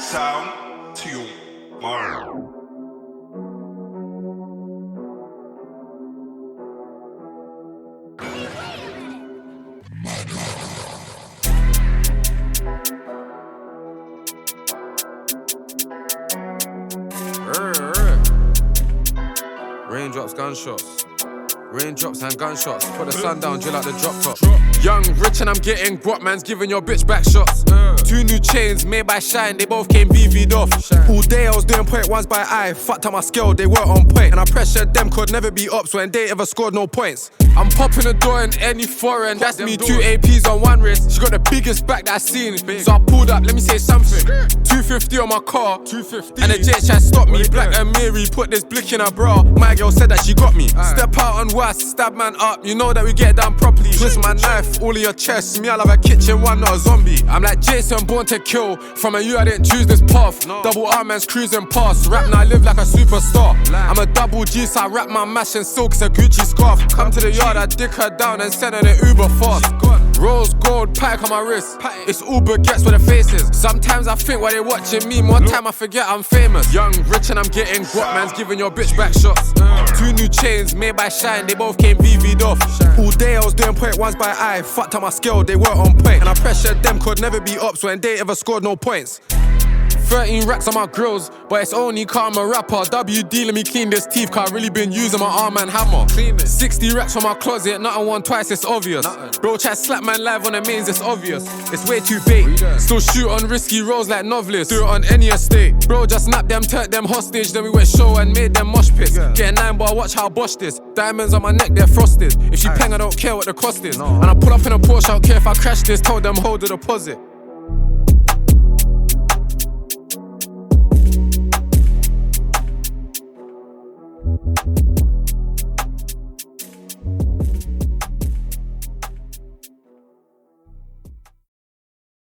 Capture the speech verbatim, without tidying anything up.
sound to your mind. Raindrops, gunshots. Raindrops and gunshots. Put the sun down, drill out the drop top. Young, rich, and I'm getting guap, man's giving your bitch back shots. Uh. Two new chains made by Shine, they both came V V'd off. Shine. All day I was doing point ones by eye. Fucked up my scale, they weren't on point. And I pressured them, could never be ups when they ever scored no points. I'm popping the door in any foreign. That's me, two A Ps on one wrist. She got the biggest back that I seen. Big. So I pulled up, let me say something. two fifty on my car, two fifty. And the J tried stop me. Black and Mary put this blick in her bra. My girl said that she got me. Aye. Step out on was, stab man up. You know that we get down properly. Twist my knife, all in your chest. Me, I love a kitchen one, not a zombie. I'm like Jason, born to kill. From a you, I didn't choose this path. No. Double R man's cruising past. Rap now, I live like a superstar. Line. I'm a double G, so I wrap my mash in silk. It's a Gucci scarf. Come to the yard, I dick her down and send her the Uber fast. Rose gold, pack on my wrist. It's Uber gets where the faces. Sometimes I think while they watching me, more time I forget I'm famous. Young, rich, and I'm getting guap, man's giving your bitch back shots. Two new chains made by Shine, they both came V V'd off. All day I was doing point ones by eye. Fucked up my scale, they weren't on point. And I pressured them, could never be ups when they ever scored no points. thirteen racks on my grills, but it's only car I'm a rapper. W D let me clean this teeth, cause I really been using my arm and hammer. sixty racks from my closet, nothing one twice, it's obvious. Nothing. Bro, try slap man live on the mains, it's obvious. It's way too bait. Still shoot on risky roles like novelists. Do it on any estate. Bro, just snap them, turn them hostage. Then we went show and made them mosh pits. Get a nine bar, watch how I bosh this. Diamonds on my neck, they're frosted. If she peng, I don't care what the cost is. No. And I pull up in a Porsche, I don't care if I crash this. Told them hold the deposit.